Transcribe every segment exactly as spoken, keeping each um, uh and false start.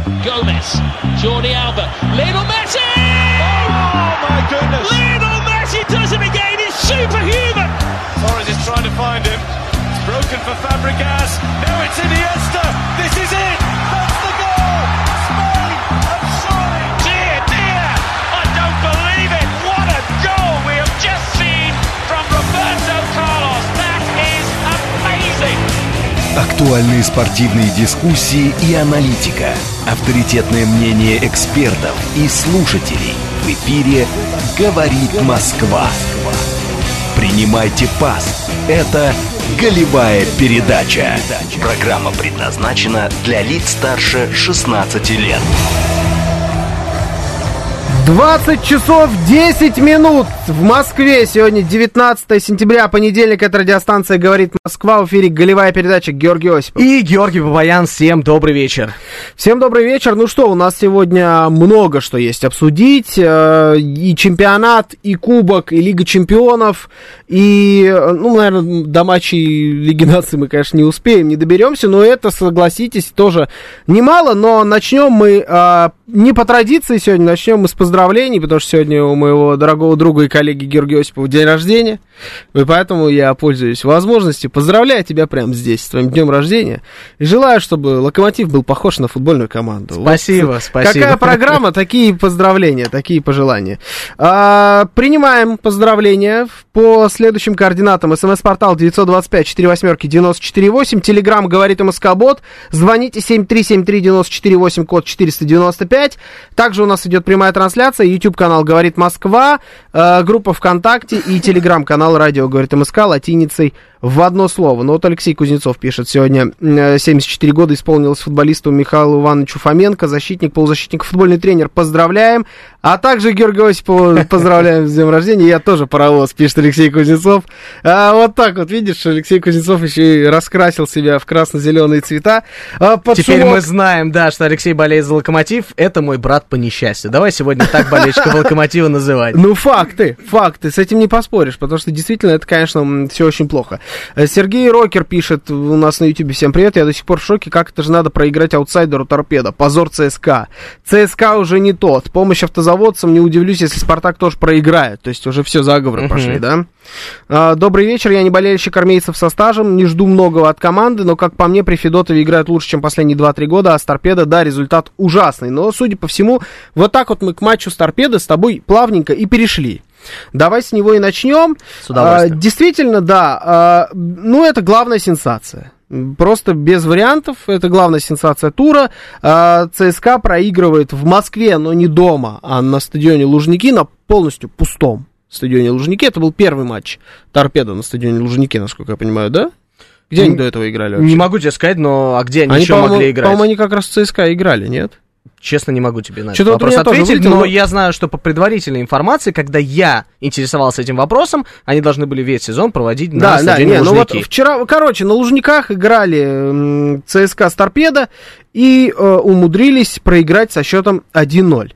Gomez, Jordi Alba, Lionel Messi! Oh my goodness! Lionel Messi does it again, he's superhuman! Torres is trying to find him, it's broken for Fabregas, now it's Iniesta, this is it! That's the goal! Spain have surely! Dear, dear, I don't believe it! What a goal we have just seen from Roberto Carlos! That is amazing! Актуальные спортивные дискуссии и аналитика. Авторитетное мнение экспертов и слушателей. В эфире «Говорит Москва». Принимайте пас. Это «Голевая передача». Программа предназначена для лиц старше шестнадцати лет. двадцать часов десять минут в Москве. Сегодня девятнадцатое сентября, понедельник. Это радиостанция «Говорит Москва». В эфире голевая передача. Георгий Осипов. И Георгий Бабаян. Всем добрый вечер. Всем добрый вечер. Ну что, у нас сегодня много что есть обсудить. И чемпионат, и кубок, и Лига чемпионов. И, ну, наверное, до матчей Лиги наций мы, конечно, не успеем, не доберемся. Но это, согласитесь, тоже немало. Но начнем мы не по традиции сегодня. Начнем мы с поздравлений, потому что сегодня у моего дорогого друга и коллеги Георгия Осипова день рождения. И поэтому я пользуюсь возможностью. Поздравляю тебя прямо здесь с твоим днем рождения. И желаю, чтобы Локомотив был похож на футбольную команду. Спасибо, вот, спасибо. Какая программа, такие поздравления, такие пожелания. А, принимаем поздравления по следующим координатам. СМС-портал девятьсот двадцать пять сорок восемь девяносто четыре восемь. Телеграм «Говорит МСК-бот». Звоните семь три семь три девяносто четыре восемь, код четыреста девяносто пять. Также у нас идет прямая трансляция. YouTube-канал «Говорит Москва», э, группа ВКонтакте и Телеграм-канал «Радио Говорит МСК» латиницей в одно слово. Но вот Алексей Кузнецов пишет, сегодня э, семьдесят четыре года исполнилось футболисту Михаилу Ивановичу Фоменко, защитник, полузащитник, футбольный тренер. Поздравляем. А также Георгия Осипова поздравляем с днем рождения. Я тоже паровоз, пишет Алексей Кузнецов. А, вот так вот, видишь, Алексей Кузнецов еще и раскрасил себя в красно-зеленые цвета. А, Теперь шумок... мы знаем, да, что Алексей болеет за Локомотив. Это мой брат по несчастью. Давай сегодня так болельщиков Локомотива называть. Ну, факты, факты. С этим не поспоришь, потому что действительно это, конечно, все очень плохо. Сергей Рокер пишет у нас на Ютубе: всем привет, я до сих пор в шоке, как это же надо проиграть аутсайдеру Торпедо. Позор ЦСКА. ЦСКА уже не тот. Помощь автозаводцам, не удивлюсь, если Спартак тоже проиграет. То есть уже все заговоры uh-huh. пошли, да? А, добрый вечер, я не болельщик армейцев со стажем, не жду многого от команды, но, как по мне, при Федотове играют лучше, чем последние два-три года, а с Торпедо, да, результат ужасный. Но, судя по всему, вот так вот мы к матчу с Торпедо с тобой плавненько и перешли. Давай с него и начнем. С удовольствием. А, действительно, да, а, ну, это главная сенсация. Просто без вариантов, это главная сенсация тура. а, ЦСКА проигрывает в Москве, но не дома, а на стадионе Лужники, на полностью пустом стадионе Лужники. Это был первый матч Торпедо на стадионе Лужники, насколько я понимаю, да? Где не, они до этого играли вообще? Не могу тебе сказать, но а где они, они еще могли играть? По-моему, они как раз в ЦСКА играли, нет? Честно, не могу тебе на этот Что-то вопрос вот ответить, вылетело, но но я знаю, что по предварительной информации, когда я интересовался этим вопросом, они должны были весь сезон проводить на да, стадионе да, не, Лужники. Ну вот вчера, короче, на Лужниках играли м, ЦСКА с Торпедо и э, умудрились проиграть со счетом один ноль.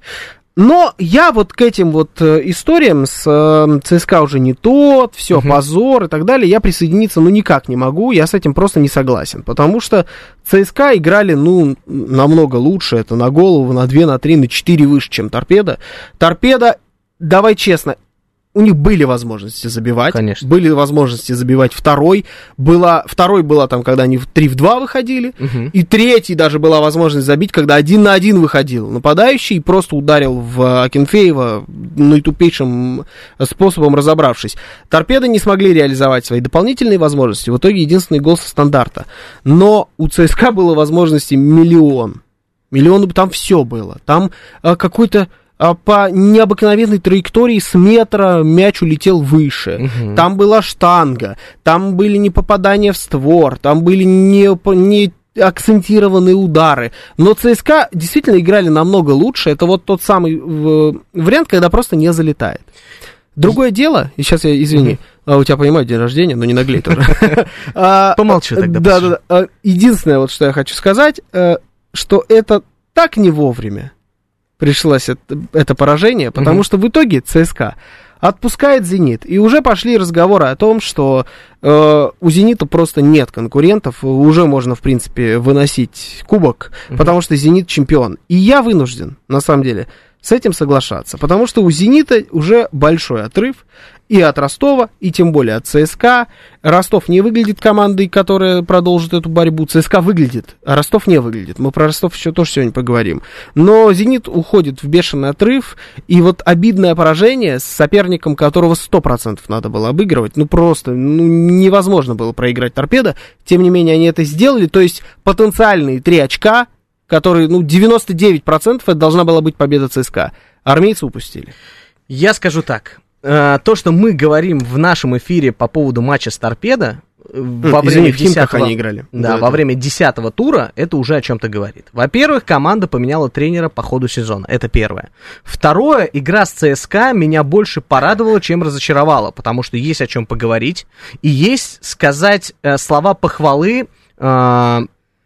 Но я вот к этим вот э, историям с э, ЦСКА уже не тот, все, uh-huh. позор и так далее, я присоединиться ну никак не могу, я с этим просто не согласен, потому что ЦСКА играли, ну, намного лучше, это на голову, на два, на три, на четыре выше, чем Торпедо. Торпедо, давай честно, у них были возможности забивать. Конечно. Были возможности забивать второй. Была, второй была там, когда они в три в два выходили. Угу. И третий даже была возможность забить, когда один на один выходил нападающий и просто ударил в Акинфеева наитупейшим способом, разобравшись. Торпедо не смогли реализовать свои дополнительные возможности. В итоге единственный гол со стандарта. Но у ЦСКА было возможности миллион. Миллион, там все было. Там а, какой-то по необыкновенной траектории с метра мяч улетел выше. Угу. Там была штанга, там были не попадания в створ, там были не, не акцентированные удары. Но ЦСКА действительно играли намного лучше. Это вот тот самый в, вариант, когда просто не залетает. Другое дело, и сейчас я, извини, у тебя, понимаю, день рождения, но не наглей тоже. Помолчи тогда. Да, да. Единственное, вот что я хочу сказать, что это так не вовремя пришлось это, это поражение, потому mm-hmm. что в итоге ЦСКА отпускает «Зенит». И уже пошли разговоры о том, что э, у «Зенита» просто нет конкурентов. Уже можно, в принципе, выносить кубок, mm-hmm. потому что «Зенит» чемпион. И я вынужден, на самом деле, с этим соглашаться. Потому что у «Зенита» уже большой отрыв и от Ростова, и тем более от ЦСКА. Ростов не выглядит командой, которая продолжит эту борьбу. ЦСКА выглядит, а Ростов не выглядит. Мы про Ростов еще тоже сегодня поговорим. Но «Зенит» уходит в бешеный отрыв. И вот обидное поражение с соперником, которого сто процентов надо было обыгрывать. Ну просто ну, невозможно было проиграть «Торпедо». Тем не менее, они это сделали. То есть потенциальные три очка, которые, ну, девяносто девять процентов это должна была быть победа ЦСКА. Армейцы упустили. Я скажу так. То, что мы говорим в нашем эфире по поводу матча с «Торпедо», во время десятого, они играли. Да, во время десятого тура, это уже о чем-то говорит. Во-первых, команда поменяла тренера по ходу сезона. Это первое. Второе, игра с ЦСКА меня больше порадовала, чем разочаровала, потому что есть о чем поговорить, и есть сказать э, слова похвалы. Э,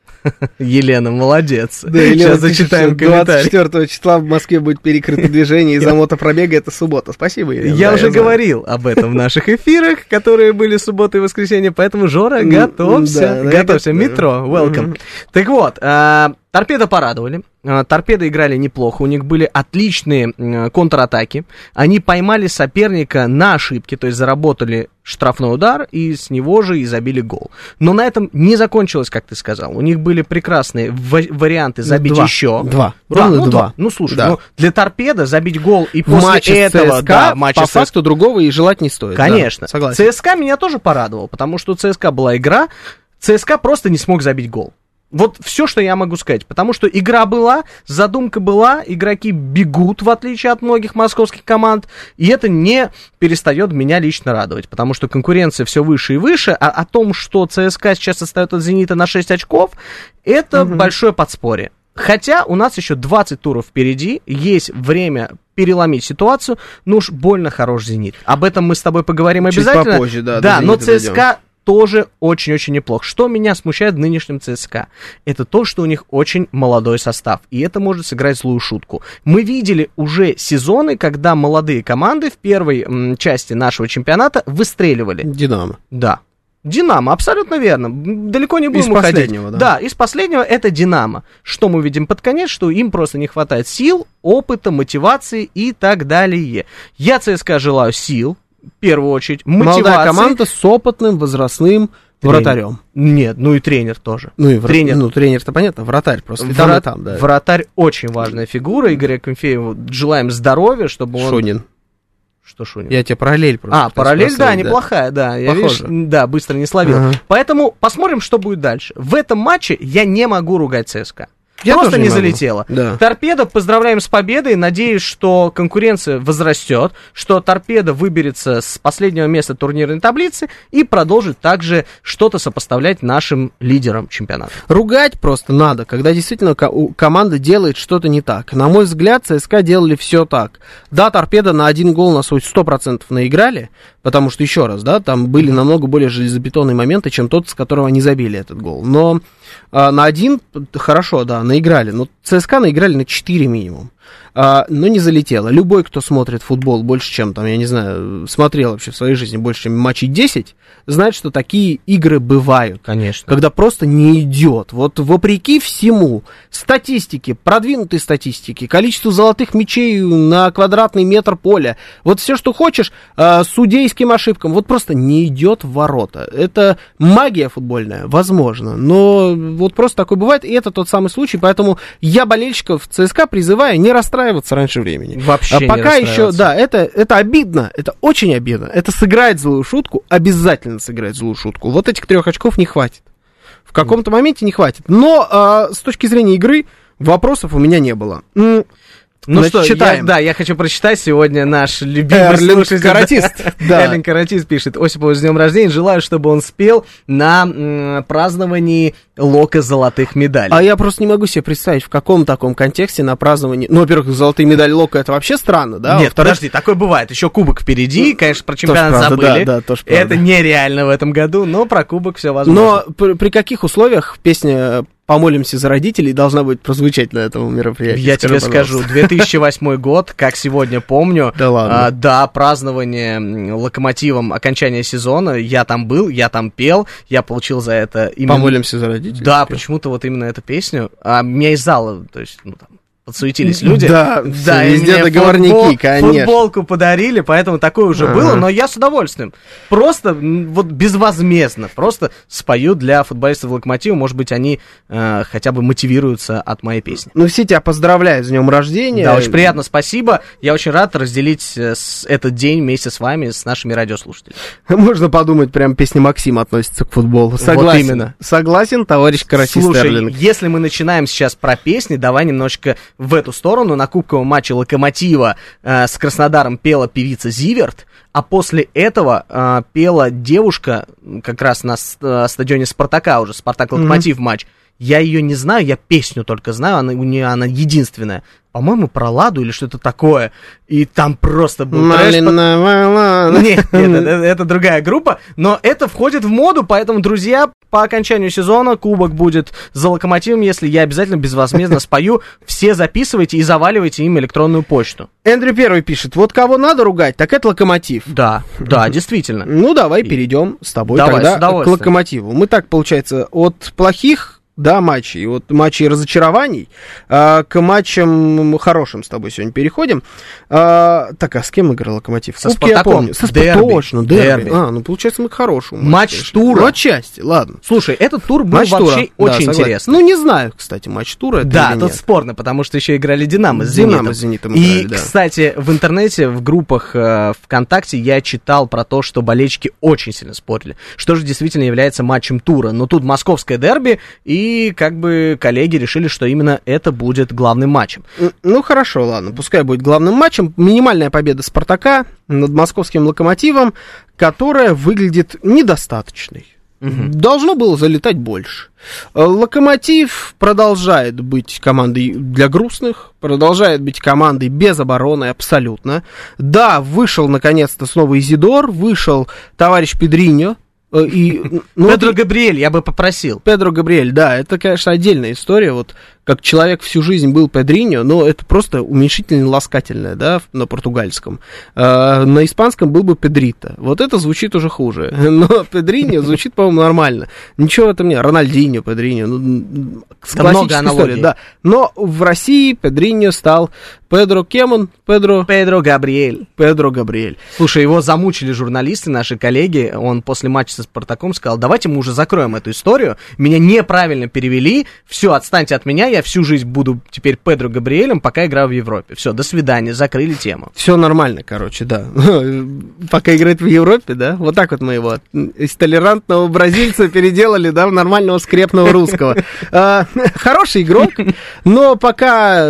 Елена, молодец. Да, Елена, сейчас зачитаем комментарий. двадцать четвёртого числа в Москве будет перекрыто движение из-за мотопробега, это суббота. Спасибо, Елена. Я уже говорил об этом в наших эфирах, которые были суббота и воскресенье, поэтому, Жора, готовься. Готовься, метро, welcome. Так вот, «Торпедо» порадовали. «Торпедо» играли неплохо, у них были отличные контратаки. Они поймали соперника на ошибке, то есть заработали штрафной удар, и с него же и забили гол. Но на этом не закончилось, как ты сказал. У них были прекрасные в- варианты забить два. еще. Два. Да, ну, два. два. Ну, слушай, да. ну, для «Торпедо» забить гол и в после матче этого... ЦСКА, да, матче по с ЦСКА, факту другого и желать не стоит. конечно. Да, согласен. ЦСКА меня тоже порадовал, потому что у ЦСКА была игра, ЦСКА просто не смог забить гол. Вот все, что я могу сказать, потому что игра была, задумка была, игроки бегут, в отличие от многих московских команд, и это не перестает меня лично радовать, потому что конкуренция все выше и выше, а о том, что ЦСКА сейчас отстает от «Зенита» на шесть очков, это угу. большое подспорье. Хотя у нас еще двадцать туров впереди, есть время переломить ситуацию, ну уж больно хорош «Зенит». Об этом мы с тобой поговорим чуть обязательно. попозже, да. Да, но ЦСКА... тоже очень-очень неплохо. Что меня смущает в нынешнем ЦСКА? Это то, что у них очень молодой состав, и это может сыграть злую шутку. Мы видели уже сезоны, когда молодые команды в первой м, части нашего чемпионата выстреливали. «Динамо». Да. «Динамо», абсолютно верно. Далеко не будем из уходить. Последнего, да. Да, из последнего это «Динамо». Что мы видим под конец? Что им просто не хватает сил, опыта, мотивации и так далее. Я ЦСКА желаю сил, в первую очередь, мотивации. Молодая команда с опытным возрастным тренер. Вратарем. Нет, ну и тренер тоже. Ну и вра... тренер. Ну, тренер-то понятно, вратарь просто. Вра... Там и там, да. Вратарь очень важная фигура. Игорю Акинфееву желаем здоровья, чтобы он... Шунин. Что Шунин? Я тебе параллель просто. А, параллель, да, да, неплохая, да. Я, видишь, да, быстро не словил. Ага. Поэтому посмотрим, что будет дальше. В этом матче я не могу ругать ЦСКА. Я просто не, не залетела. Да. «Торпедо», поздравляем с победой. Надеюсь, что конкуренция возрастет, что «Торпедо» выберется с последнего места турнирной таблицы и продолжит также что-то сопоставлять нашим лидерам чемпионата. Ругать просто надо, когда действительно команда делает что-то не так. На мой взгляд, ЦСКА делали все так. Да, «Торпедо» на один гол на свой сто процентов наиграли, потому что, еще раз, да, там были намного более железобетонные моменты, чем тот, с которого они забили этот гол. Но а, на один, хорошо, да, наиграли, но ЦСКА наиграли на четыре минимум. А, но не залетело. Любой, кто смотрит футбол больше, чем, там, я не знаю, смотрел вообще в своей жизни больше, чем матчей десять, знает, что такие игры бывают. Конечно. Когда просто не идет. Вот вопреки всему, статистике, продвинутой статистике, количеству золотых мячей на квадратный метр поля, вот все, что хочешь, а, судейским ошибкам, вот просто не идет в ворота. Это магия футбольная, возможно, но вот просто такое бывает, и это тот самый случай, поэтому я болельщиков ЦСКА призываю не расстраиваться раньше времени. Вообще а не пока еще, расстраиваться. да, это, это обидно, это очень обидно. Это сыграет злую шутку, обязательно сыграет злую шутку. Вот этих трех очков не хватит. В каком-то моменте не хватит. Но а, с точки зрения игры вопросов у меня не было. М- Ну Значит, что, читаем. Я, да, я хочу прочитать сегодня наш любимый Эрлинг слушатель. Каратист. Да. Эрлинг Каратист пишет: Осипову с днем рождения, желаю, чтобы он спел на м, праздновании Лока золотых медалей. А я просто не могу себе представить, в каком таком контексте на праздновании... Ну, во-первых, золотые медали Лока, это вообще странно, да? Нет, Во-вторых, подожди, такое бывает. Еще кубок впереди, Ну, конечно, про чемпионат правда, забыли. да, да, тоже правда. Это нереально в этом году, но про кубок все возможно. Но при, при каких условиях песня «Помолимся за родителей» должна будет прозвучать на этом мероприятии. Я тебе скажу, две тысячи восьмой год, как сегодня помню, да, ладно. А, да, празднование Локомотивом окончания сезона, я там был, я там пел, я получил за это именно... «Помолимся за родителей»? Да, почему-то вот именно эту песню, а меня из зала, то есть, ну там, подсуетились люди. Да, да, везде договорники, футбол, конечно. Футболку подарили, поэтому такое уже ага. было, но я с удовольствием. Просто вот безвозмездно, просто спою для футболистов Локомотива, может быть, они э, хотя бы мотивируются от моей песни. Ну, все тебя поздравляют с днем рождения. Да, очень приятно, спасибо. Я очень рад разделить этот день вместе с вами, с нашими радиослушателями. Можно подумать, прям песня Максима относится к футболу. Согласен. Вот именно. Согласен, товарищ Караси Стерлинг. Слушай, если мы начинаем сейчас про песни, давай немножечко в эту сторону. На кубковом матче Локомотива э, с Краснодаром пела певица Зиверт, а после этого э, пела девушка как раз на э, стадионе Спартака уже, Спартак-Локомотив mm-hmm. матч. Я ее не знаю, я песню только знаю, она, у нее она единственная. По-моему, про Ладу или что-то такое. И там просто был трэш. Нет, нет, это, это другая группа. Но это входит в моду, поэтому, друзья, по окончанию сезона кубок будет за Локомотивом. Если я обязательно безвозмездно спою, все записывайте и заваливайте им электронную почту. Эндрю Первый пишет, вот кого надо ругать, так это Локомотив. Да, да, действительно. Ну, давай перейдем с тобой давай, тогда к Локомотиву. Мы так, получается, от плохих... Да, матчей. Вот матчей разочарований а, к матчам хорошим с тобой сегодня переходим. А, так, а с кем играл Локомотив? Со Кубки, Спартаком. Со Спартаком. Точно, дерби. дерби. А, ну, получается, мы к хорошему. Матч конечно. тура. Ну, отчасти, ладно. Слушай, этот тур был матч вообще тура. очень да, интересный. Ну, не знаю, кстати, матч тура. Это да, или тут нет. спорно, потому что еще играли Динамо с Зенитом. Зенитом. с Зенитом И, играли, да. кстати, в интернете, в группах э, ВКонтакте я читал про то, что болельщики очень сильно спорили. Что же действительно является матчем тура. Но тут московское дерби, и как бы коллеги решили, что именно это будет главным матчем. Ну, хорошо, ладно, пускай будет главным матчем. Минимальная победа Спартака над московским Локомотивом, которая выглядит недостаточной. Угу. Должно было залетать больше. Локомотив продолжает быть командой для грустных, продолжает быть командой без обороны абсолютно. Да, вышел наконец-то снова Изидор, вышел товарищ Педриньо. И, ну, Педро вот, Габриэль, я бы попросил. Педро Габриэль, да, это, конечно, отдельная история, вот, как человек всю жизнь был Педриньо, но это просто уменьшительно-ласкательное, да, на португальском. А, на испанском был бы Педрито, вот это звучит уже хуже, но Педриньо звучит, по-моему, нормально. Ничего в этом нет, Рональдиньо, Педриньо, ну, классическая история, да. Но в России Педриньо стал Педро Кемон, Педро... Педро Габриэль. Педро Габриэль. Слушай, его замучили журналисты, наши коллеги, он после матча со Спартаком сказал, давайте мы уже закроем эту историю, меня неправильно перевели, все, отстаньте от меня, я всю жизнь буду теперь Педро Габриэлем, пока играю в Европе. Все, до свидания, закрыли тему. Все нормально, короче, да. Пока играет в Европе, да, вот так вот мы его из толерантного бразильца переделали, да, в нормального скрепного русского. Хороший игрок, но пока,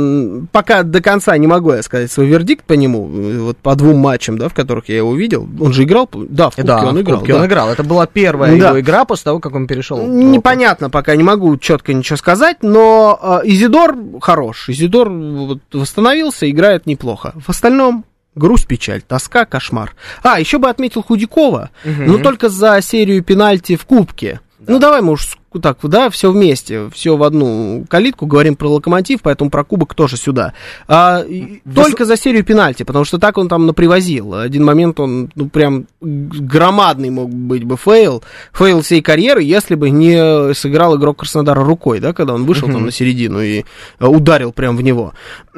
пока до конца не могу я сказать свой вердикт по нему, вот по двум матчам, да, в которых я его видел. Он же играл, да, в Кубке да, он в играл. Кубке да. он играл. Это была первая да. его игра после того, как он перешел. Непонятно, пока не могу четко ничего сказать, но э, Изидор хорош. Изидор вот, восстановился, играет неплохо. В остальном грусть, печаль, тоска, кошмар. А, еще бы отметил Худякова, угу. но только за серию пенальти в Кубке. Да. Ну, давай мы уж так, да, все вместе, все в одну калитку, говорим про Локомотив, поэтому про Кубок тоже сюда. А, Выс... Только за серию пенальти, потому что так он там напривозил. Один момент он, ну, прям громадный мог быть бы фейл, фейл всей карьеры, если бы не сыграл игрок Краснодара рукой, да, когда он вышел uh-huh. там на середину и ударил прям в него.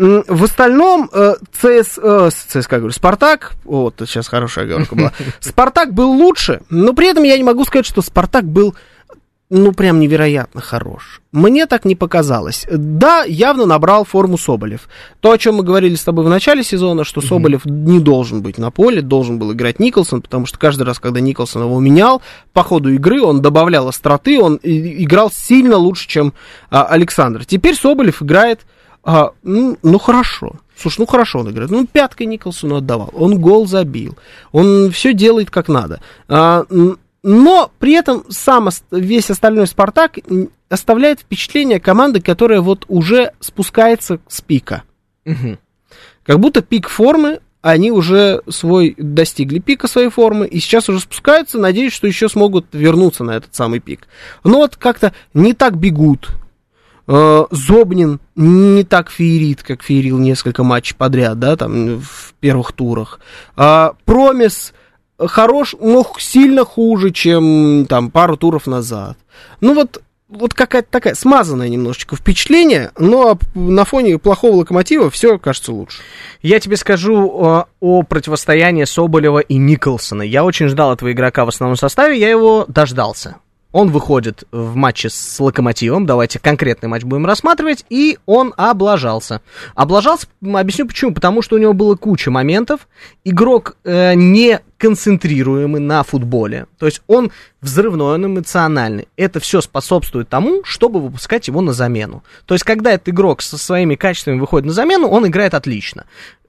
В остальном ЦС, ЦСКА, говорю, Спартак, вот, сейчас хорошая оговорка была, Спартак был лучше, но при этом я не могу сказать, что Спартак был ну, прям невероятно хорош. Мне так не показалось. Да, явно набрал форму Соболев. То, о чем мы говорили с тобой в начале сезона, что Соболев mm-hmm. не должен быть на поле, должен был играть Николсон, потому что каждый раз, когда Николсон его менял, по ходу игры он добавлял остроты, он играл сильно лучше, чем а, Александр. Теперь Соболев играет, а, ну, ну, хорошо. Слушай, ну хорошо он играет. Ну, пяткой Николсону отдавал. Он гол забил. Он все делает как надо. А, Но при этом сам весь остальной «Спартак» оставляет впечатление команды, которая вот уже спускается с пика. Угу. Как будто пик формы они уже свой, достигли пика своей формы, и сейчас уже спускаются, надеюсь, что еще смогут вернуться на этот самый пик. Но вот как-то не так бегут. Зобнин не так феерит, как феерил несколько матчей подряд, да, там, в первых турах. Промис хорош, но сильно хуже, чем, там, пару туров назад. Ну, вот, вот какая-то такая смазанная немножечко впечатление, но на фоне плохого Локомотива все кажется лучше. Я тебе скажу о, о противостоянии Соболева и Николсона. Я очень ждал этого игрока в основном составе, я его дождался. Он выходит в матче с Локомотивом, давайте конкретный матч будем рассматривать, и он облажался. Облажался, объясню почему, потому что у него было куча моментов, игрок э, не концентрируемый на футболе, то есть он взрывной, он эмоциональный. Это все способствует тому, чтобы выпускать его на замену. То есть, когда этот игрок со своими качествами выходит на замену, он играет отлично.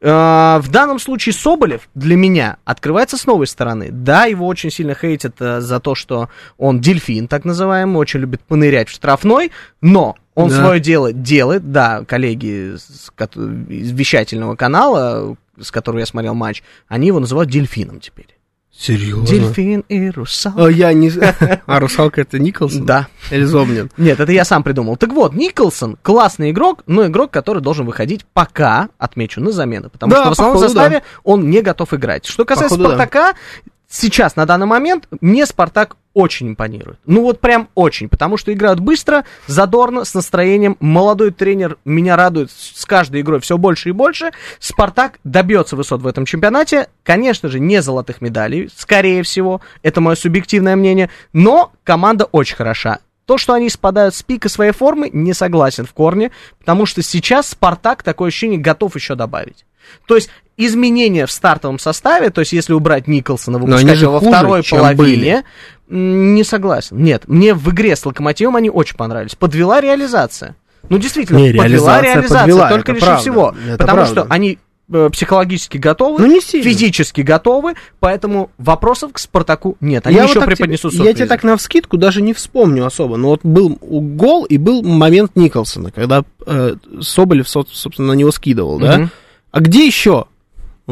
В данном случае Соболев для меня открывается с новой стороны. Да, его очень сильно хейтят за то, что он дельфин, так называемый, очень любит понырять в штрафной, но он да. свое дело делает. Да, коллеги из, из вещательного канала, с которого я смотрел матч, они его называют дельфином теперь. Серьезно? Дельфин и русалка. А, я не... а русалка это Николсон? Да. Или Зобнин? Нет, это я сам придумал. Так вот, Николсон классный игрок, но игрок, который должен выходить пока, отмечу, на замену. Потому да, что в основном походу, составе да. он не готов играть. Что касается походу, Спартака, да. сейчас, на данный момент, мне Спартак очень импонирует. Ну вот прям очень, потому что играют быстро, задорно, с настроением. Молодой тренер меня радует с каждой игрой все больше и больше. Спартак добьется высот в этом чемпионате. Конечно же, не золотых медалей, скорее всего. Это мое субъективное мнение. Но команда очень хороша. То, что они спадают с пика своей формы, не согласен в корне, потому что сейчас Спартак, такое ощущение, готов еще добавить. То есть изменения в стартовом составе, то есть если убрать Николсона, выпускать его во второй половине, не согласен. Нет, мне в игре с Локомотивом они очень понравились. Подвела реализация. Ну, действительно, не, подвела реализация, реализация подвела, только лишь правда, всего. Потому правда. Что они э, психологически готовы, ну, физически готовы, поэтому вопросов к Спартаку нет. Они я еще вот преподнесут сюрпризы. Я тебе так навскидку даже не вспомню особо, но вот был гол и был момент Николсона, когда э, Соболев, собственно, на него скидывал, угу. да? А где еще э,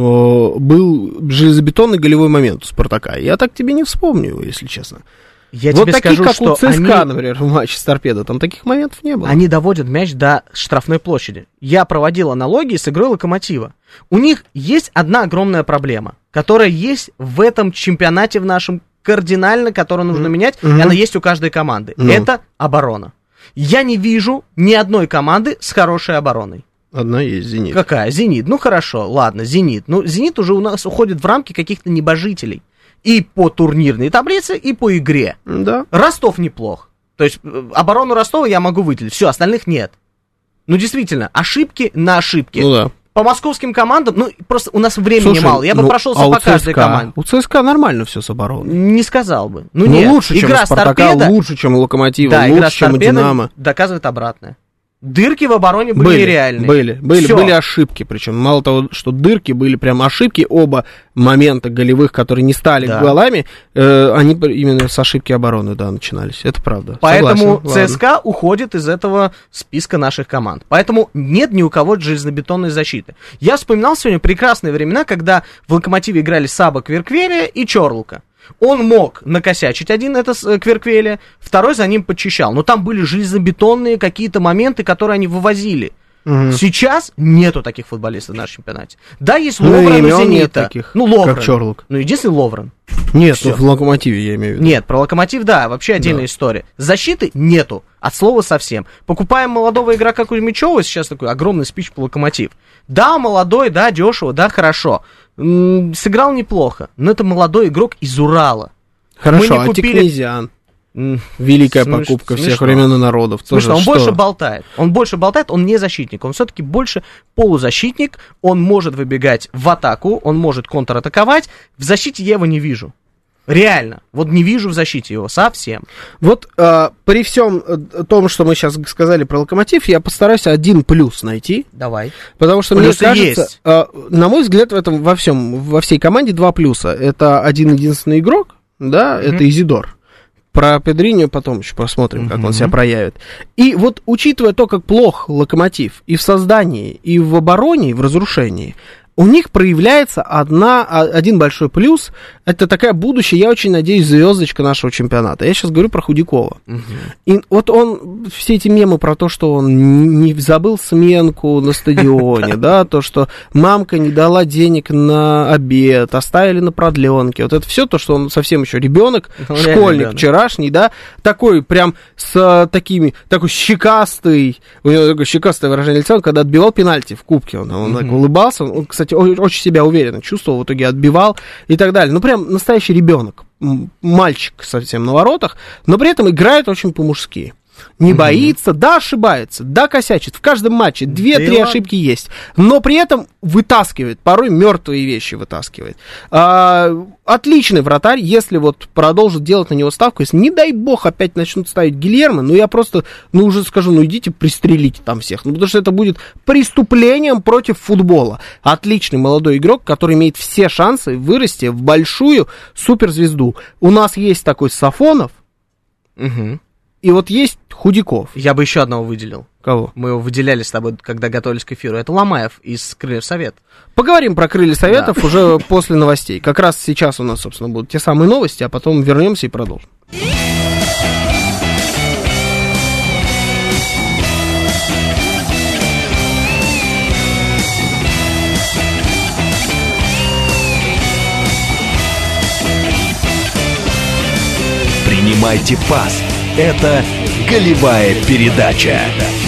был железобетонный голевой момент у Спартака? Я так тебе не вспомню, если честно. Я вот тебе таких, скажу, как что у ЦСКА, они... например, в матче с Торпедо, там таких моментов не было. Они доводят мяч до штрафной площади. Я проводил аналогии с игрой Локомотива. У них есть одна огромная проблема, которая есть в этом чемпионате в нашем кардинально, которую нужно mm-hmm. менять, mm-hmm. и она есть у каждой команды. Mm-hmm. Это оборона. Я не вижу ни одной команды с хорошей обороной. Одна есть, «Зенит». Какая? «Зенит». Ну, хорошо, ладно, «Зенит». Ну, «Зенит» уже у нас уходит в рамки каких-то небожителей. И по турнирной таблице, и по игре. Да. Ростов неплох. То есть, оборону Ростова я могу выделить. Все, остальных нет. Ну, действительно, ошибки на ошибки. Ну, да. По московским командам, ну, просто у нас времени Слушай, мало. Я бы ну, прошелся а по каждой команде. У ЦСКА нормально все с обороной. Не сказал бы. Ну, ну нет. лучше, чем игра у Спартака, Торпедо, лучше, чем у Локомотива, да, лучше, игра чем у Динамо. Доказывает обратное. Дырки в обороне были, были нереальные. Были, были, Всё. были ошибки. Причем мало того, что дырки, были прям ошибки. Оба момента голевых, которые не стали да. голами, э, они именно с ошибки обороны, да, начинались. Это правда. Поэтому Согласен, ЦСКА ладно. Уходит из этого списка наших команд. Поэтому нет ни у кого железобетонной защиты. Я вспоминал сегодня прекрасные времена, когда в Локомотиве играли Саба, Кверквелия и Чорлука. Он мог накосячить один, это Кверквелия, второй за ним подчищал. Но там были железобетонные какие-то моменты, которые они вывозили. Угу. Сейчас нету таких футболистов в нашем чемпионате. Да, есть ну, Ловрен у «Зенита». Нет таких, ну, Ловрен. Как Чорлук. Ну, единственный Ловрен. Нет, ну, в Локомотиве я имею в виду. Нет, про Локомотив, да, вообще отдельная да. история. Защиты нету, от слова совсем. Покупаем молодого игрока Кузьмичева, сейчас такой огромный спич по Локомотив. Да, молодой, да, дешево, да, хорошо. М-м, сыграл неплохо, но это молодой игрок из Урала. Хорошо, а Тикнезиан? Великая Смеш... покупка смешно. Всех времен и народов. Смешно, тоже, он что? больше болтает. Он больше болтает, он не защитник. Он все-таки больше полузащитник. Он может выбегать в атаку, он может контратаковать. В защите я его не вижу. Реально. Вот не вижу в защите его совсем. Вот э, при всем том, что мы сейчас сказали про Локомотив, я постараюсь один плюс найти. Давай. Потому что Плюсы мне кажется, есть. Э, на мой взгляд, в этом во всем, во всей команде два плюса. Это один единственный игрок, да, mm-hmm. это Изидор. Про Педриньо потом еще посмотрим, mm-hmm. как он себя проявит. И вот, учитывая то, как плох Локомотив и в создании, и в обороне, и в разрушении, у них проявляется одна, один большой плюс. Это такая будущая, я очень надеюсь, звездочка нашего чемпионата. Я сейчас говорю про Худякова. Угу. И вот он, все эти мемы про то, что он не забыл сменку на стадионе, да, то, что мамка не дала денег на обед, оставили на продленке. Вот это все то, что он совсем еще ребенок, школьник вчерашний, да, такой прям с такими, такой щекастый, у него такое щекастое выражение лица, он когда отбивал пенальти в кубке, он, он так улыбался, он, кстати, очень себя уверенно чувствовал, в итоге отбивал и так далее. Ну, прям настоящий ребенок, мальчик совсем на воротах, но при этом играет очень по-мужски. Не mm-hmm. боится, да, ошибается, да, косячит. В каждом матче две-три ошибки есть. Но при этом вытаскивает, порой мертвые вещи вытаскивает. А, отличный вратарь, если вот продолжит делать на него ставку, если, не дай бог, опять начнут ставить Гильермо, ну, я просто, ну, уже скажу, ну, идите пристрелите там всех. Ну, потому что это будет преступлением против футбола. Отличный молодой игрок, который имеет все шансы вырасти в большую суперзвезду. У нас есть такой Сафонов. Угу. И вот есть Худяков. Я бы еще одного выделил. Кого? Мы его выделяли с тобой, когда готовились к эфиру. Это Ломаев из «Крыльев Совет». Поговорим про «Крылья Советов» да. уже после новостей. Как раз сейчас у нас, собственно, будут те самые новости, а потом вернемся и продолжим. Принимайте пас. Это голевая передача.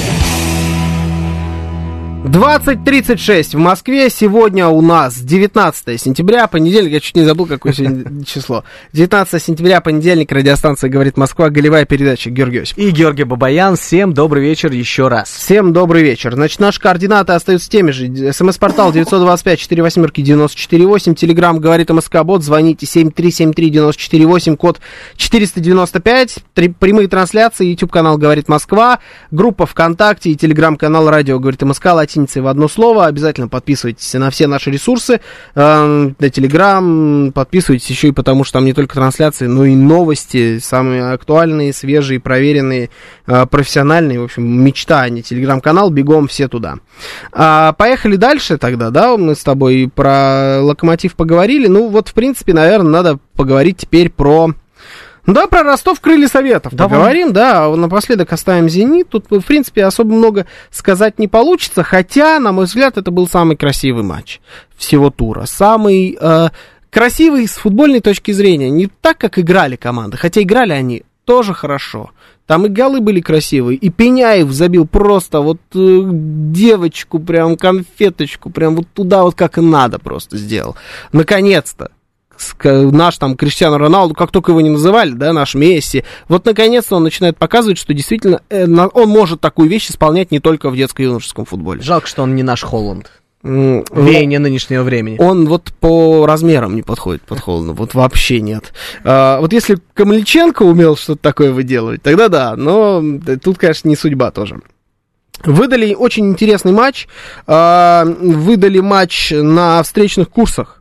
двадцать тридцать шесть в Москве. Сегодня у нас девятнадцатое сентября, понедельник. Я чуть не забыл, какое сегодня число. девятнадцатое сентября, понедельник. Радиостанция «Говорит Москва». Голевая передача. Георгий Осипов. И Георгий Бабаян. Всем добрый вечер еще раз. Всем добрый вечер. Значит, наши координаты остаются теми же. СМС-портал девять два пять четыре восемь девяносто четыре восемь. Телеграм «Говорит МСК-бот». Звоните семь три семь три девяносто четыре восемь. Код четыреста девяносто пять. Три, прямые трансляции. YouTube-канал «Говорит Москва». Группа ВКонтакте и телеграм-канал «Радио Говорит МСК». Латиницей в одно слово. Обязательно подписывайтесь на все наши ресурсы, э, на Телеграм, подписывайтесь еще и потому, что там не только трансляции, но и новости, самые актуальные, свежие, проверенные, э, профессиональные. В общем, мечта, а не Телеграм-канал, бегом все туда. А, поехали дальше тогда, да, мы с тобой про Локомотив поговорили. Ну, вот, в принципе, наверное, надо поговорить теперь про... Ну да, про Ростов, «Крылья Советов Давай. Поговорим, да, напоследок оставим «Зенит». Тут, в принципе, особо много сказать не получится, хотя, на мой взгляд, это был самый красивый матч всего тура. Самый э, красивый с футбольной точки зрения, не так, как играли команды, хотя играли они тоже хорошо. Там и голы были красивые, и Пеняев забил просто вот э, девочку, прям конфеточку, прям вот туда вот как и надо просто сделал. Наконец-то. Наш там Криштиану Роналду, как только его не называли, да, наш Месси, вот наконец-то он начинает показывать, что действительно э, он может такую вещь исполнять не только в детско-юношеском футболе. Жалко, что он не наш Холланд. Mm, Веяние нынешнего времени. Он вот по размерам не подходит под Холланда, вот вообще нет. А, вот если Камличенко умел что-то такое выделывать, тогда да, но тут, конечно, не судьба тоже. Выдали очень интересный матч, а, выдали матч на встречных курсах,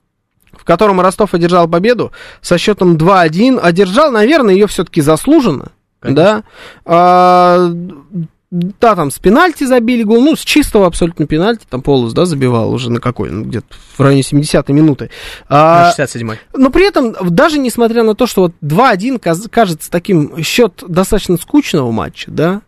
в котором Ростов одержал победу со счетом два один. Одержал, наверное, ее все-таки заслуженно. Да? А, да, там с пенальти забили гол, ну, с чистого абсолютно пенальти, там Полос, да, забивал уже на какой, ну, где-то в районе семидесятой минуты. А, на шестьдесят седьмой. Но при этом, даже несмотря на то, что вот два один кажется таким счет достаточно скучного матча, да,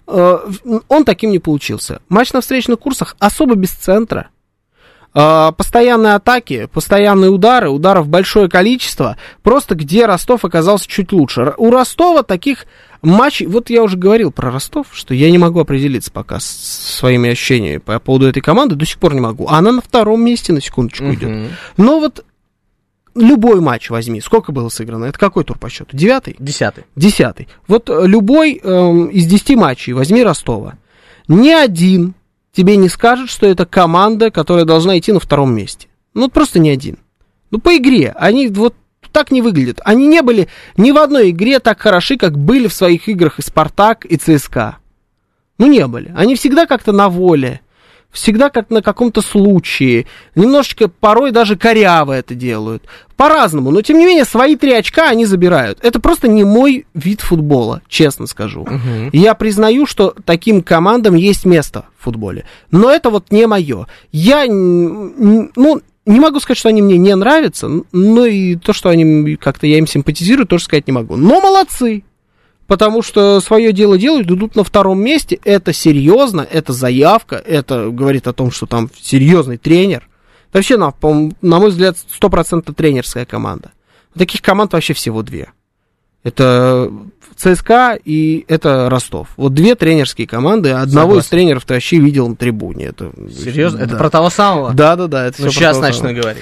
он таким не получился. Матч на встречных курсах особо без центра. Постоянные атаки, постоянные удары, ударов большое количество, просто где Ростов оказался чуть лучше. У Ростова таких матчей, вот я уже говорил про Ростов, что я не могу определиться пока с своими ощущениями по поводу этой команды, до сих пор не могу. Она на втором месте, на секундочку, uh-huh. идет. Но вот любой матч возьми, сколько было сыграно, это какой тур по счету? Девятый? Десятый. Десятый. Вот любой эм, из десяти матчей возьми Ростова. Ни один тебе не скажет, что это команда, которая должна идти на втором месте. Ну, просто ни один. Ну, по игре. Они вот так не выглядят. Они не были ни в одной игре так хороши, как были в своих играх и «Спартак», и ЦСКА. Ну, не были. Они всегда как-то на воле. всегда как на каком-то случае, немножечко порой даже коряво это делают, по-разному, но тем не менее свои три очка они забирают. Это просто не мой вид футбола, честно скажу. Uh-huh. Я признаю, что таким командам есть место в футболе, но это вот не мое. Я, ну, не могу сказать, что они мне не нравятся, но и то, что они как-то я им симпатизирую, тоже сказать не могу. Но молодцы! Потому что свое дело делают, идут на втором месте, это серьезно, это заявка, это говорит о том, что там серьезный тренер. Вообще, на, на мой взгляд, сто процентов тренерская команда. Таких команд вообще всего две. Это ЦСКА и это Ростов. Вот две тренерские команды, одного Согласен. Из тренеров ты вообще видел на трибуне. Это, серьезно? Да. Это про того самого? Да-да-да. Это ну, сейчас начну говорить.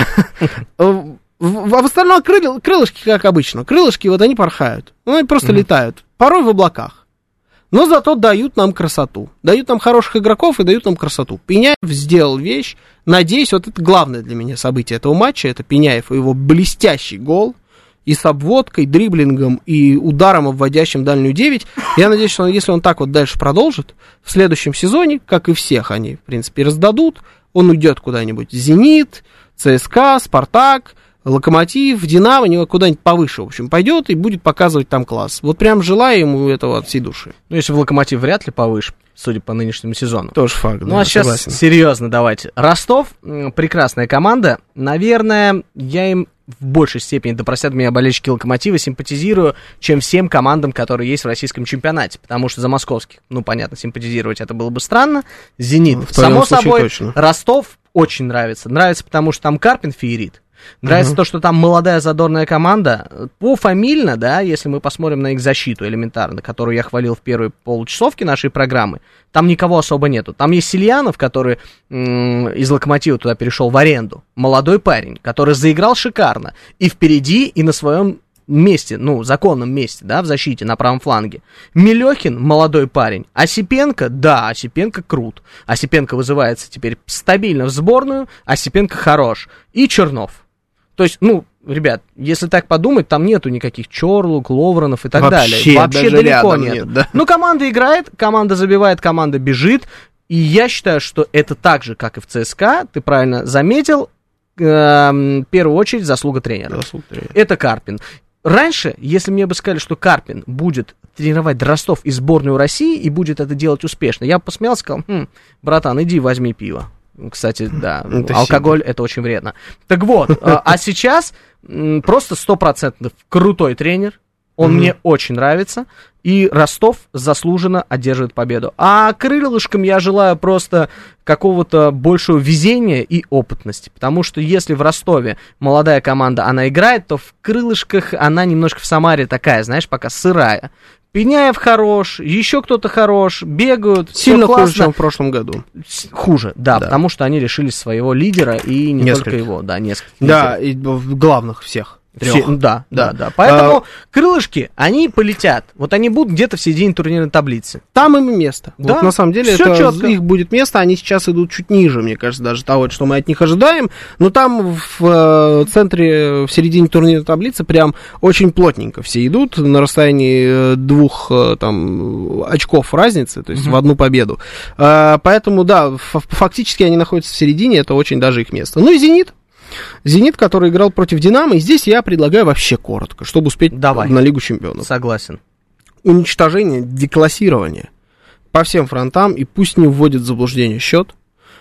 В, в остальном крыл, крылышки, как обычно. Крылышки, вот они порхают. Ну, они просто mm-hmm. летают. Порой в облаках. Но зато дают нам красоту. Дают нам хороших игроков и дают нам красоту. Пеняев сделал вещь. Надеюсь, вот это главное для меня событие этого матча. Это Пеняев и его блестящий гол. И с обводкой, дриблингом, и ударом, обводящим дальнюю девять. Я надеюсь, что если он так вот дальше продолжит, в следующем сезоне, как и всех они, в принципе, раздадут, он уйдет куда-нибудь. «Зенит», ЦСКА, «Спартак», «Локомотив», «Динамо», него куда-нибудь повыше, в общем, пойдет и будет показывать там класс. Вот прям желаю ему этого от всей души. Ну, если в «Локомотив» вряд ли повыше, судя по нынешнему сезону. Тоже факт, Ну, да, а сейчас согласен. Серьезно давайте. Ростов, прекрасная команда. Наверное, я им в большей степени, да простят меня болельщики «Локомотива», симпатизирую, чем всем командам, которые есть в российском чемпионате. Потому что за московских, ну, понятно, симпатизировать это было бы странно. «Зенит», в само собой, точно. Ростов очень нравится. Нравится, потому что там Карпин феерит. Нравится uh-huh. то, что там молодая задорная команда. Пофамильно, да, если мы посмотрим на их защиту элементарно, которую я хвалил в первой получасовке нашей программы, там никого особо нету. Там есть Сильянов, который м- из «Локомотива» туда перешел в аренду. Молодой парень, который заиграл шикарно. И впереди, и на своем месте, ну, законном месте, да, в защите, на правом фланге. Милехин, молодой парень. Осипенко, да, Осипенко крут. Осипенко вызывается теперь стабильно в сборную. Осипенко хорош. И Чернов. То есть, ну, ребят, если так подумать, там нету никаких Чорлук, Ловронов и так Вообще, далее. Вообще далеко нет. нет да. Ну, команда играет, команда забивает, команда бежит. И я считаю, что это так же, как и в ЦСКА, ты правильно заметил, э, в первую очередь заслуга тренера. Заслуга тренера. Это Карпин. Раньше, если мне бы сказали, что Карпин будет тренировать Ростов и сборную России и будет это делать успешно, я бы посмеялся и сказал, хм, братан, иди возьми пиво. Кстати, да, это алкоголь сильно. Это очень вредно. Так вот, а сейчас просто стопроцентно крутой тренер, он mm-hmm. мне очень нравится, и Ростов заслуженно одерживает победу. А крылышкам я желаю просто какого-то большего везения и опытности, потому что если в Ростове молодая команда, она играет, то в крылышках она немножко в Самаре такая, знаешь, пока сырая. Пеняев хорош, еще кто-то хорош, бегают. Сильно хуже, чем в прошлом году. Хуже, да, да, потому что они лишили своего лидера и не несколько. Только его, да, несколько. Да, и главных всех. Все, да, да, да, да. Поэтому а... крылышки, они полетят. Вот они будут где-то в середине турнирной таблицы. Там им и место. Да? Вот на самом деле это четко. Их будет место. Они сейчас идут чуть ниже, мне кажется, даже того, что мы от них ожидаем. Но там в э, центре, в середине турнирной таблицы прям очень плотненько все идут на расстоянии двух э, там очков разницы, то есть mm-hmm. в одну победу. Э, поэтому, да, ф- фактически они находятся в середине, это очень даже их место. Ну и «Зенит». «Зенит», который играл против «Динамо», и здесь я предлагаю вообще коротко, чтобы успеть Давай. на Лигу чемпионов. Согласен. Уничтожение, деклассирование по всем фронтам, и пусть не вводит в заблуждение счет.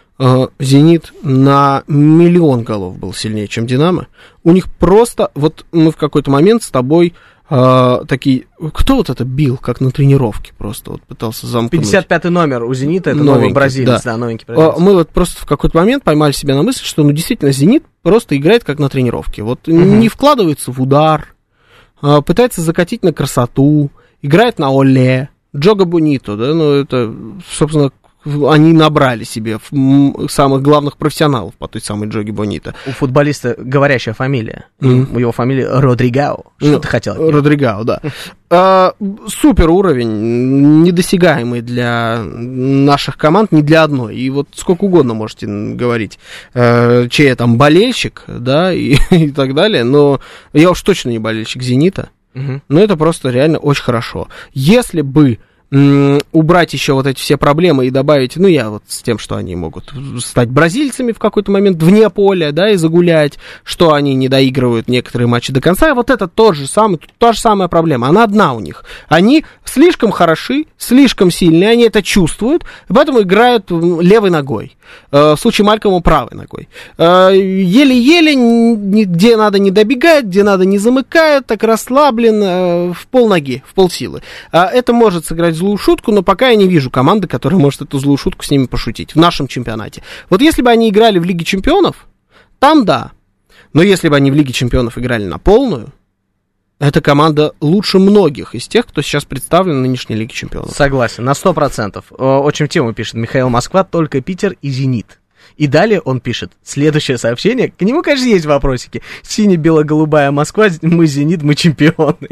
«Зенит» на миллион голов был сильнее, чем «Динамо». У них просто, вот мы в какой-то момент с тобой Uh, такие, кто вот это бил, как на тренировке, просто вот пытался замкнуть. пятьдесят пятый номер у «Зенита», это новый, новый бразилец, да, да новенький бразилец. Uh, мы вот просто в какой-то момент поймали себя на мысли, что, ну, действительно, «Зенит» просто играет как на тренировке. Вот uh-huh. не вкладывается в удар, uh, пытается закатить на красоту, играет на оле, Джого Бонито, да, ну, это, собственно, они набрали себе самых главных профессионалов по той самой Джоги Бонито. У футболиста говорящая фамилия. Mm. Его фамилия Родригао. Что ну, ты хотел? Родригао, да. а, супер уровень, недосягаемый для наших команд, ни для одной. И вот сколько угодно можете говорить, а, чей я там болельщик, да, и, и так далее. Но я уж точно не болельщик «Зенита». Mm-hmm. Но это просто реально очень хорошо. Если бы м- убрать еще вот эти все проблемы и добавить, ну, я вот с тем, что они могут стать бразильцами в какой-то момент вне поля, да, и загулять, что они не доигрывают некоторые матчи до конца, и вот это тот же самый, та же самая проблема, она одна у них. Они слишком хороши, слишком сильные, они это чувствуют, и поэтому играют левой ногой, в случае Малькома правой ногой. Еле-еле, где надо не добегают, где надо не замыкают, так расслаблен, в полноги, в полсилы. Это может сыграть злую шутку, но пока я не вижу команды, которая может эту злую шутку с ними пошутить в нашем чемпионате. Вот если бы они играли в Лиге Чемпионов, там да. Но если бы они в Лиге Чемпионов играли на полную, эта команда лучше многих из тех, кто сейчас представлен в нынешней Лиге Чемпионов. Согласен, на сто процентов. Очень в тему пишет Михаил Москва, только Питер и Зенит. И далее он пишет следующее сообщение. К нему, конечно, есть вопросики. Сине-бело-голубая Москва, мы Зенит, мы чемпионы.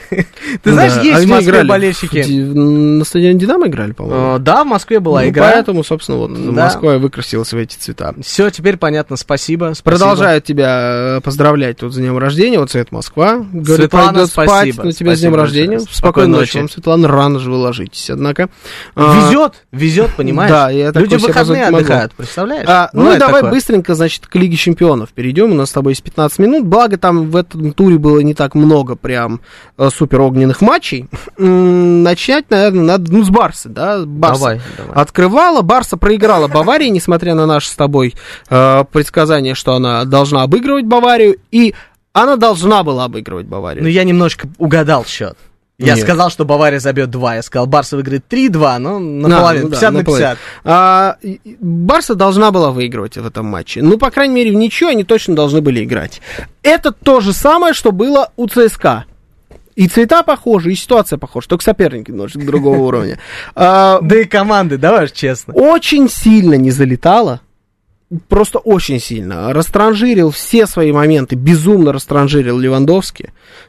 Ты знаешь, есть в Москве болельщики. На стадионе Динамо играли, по-моему? Да, в Москве была игра. Поэтому, собственно, вот Москва выкрасилась в эти цвета. Все, теперь понятно, спасибо. Продолжают тебя поздравлять тут с днем рождения. Вот Цвет Москва. Светлана, спасибо. На тебя с днем рождения. Спокойной ночи вам, Светлана. Рано же вы ложитесь, однако. Везет, везет, понимаешь? Да, я Люди в выходные отдыхают, представляешь? А, ну и давай такое. Быстренько, значит, к Лиге Чемпионов перейдем. У нас с тобой есть пятнадцать минут. Благо, там в этом туре было не так много прям э, супер огненных матчей. М-м, начать, наверное, надо, ну, с Барсы, да? Барса давай, давай. открывала. Барса проиграла Баварии, несмотря на наше с тобой э, предсказание, что она должна обыгрывать Баварию. И она должна была обыгрывать Баварию. Ну, я немножко угадал счет. Я Нет. сказал, что Бавария забьет два. Я сказал, Барса выиграет три-два, но наполовину, ну да, пятьдесят на пятьдесят. А, Барса должна была выигрывать в этом матче. Ну, по крайней мере, в ничью они точно должны были играть. Это то же самое, что было у ЦСКА. И цвета похожи, и ситуация похожа, только соперники немножко другого уровня. Да и команды, давай уж честно. Очень сильно не залетало. Просто очень сильно. Растранжирил все свои моменты, безумно растранжирил Левандовский.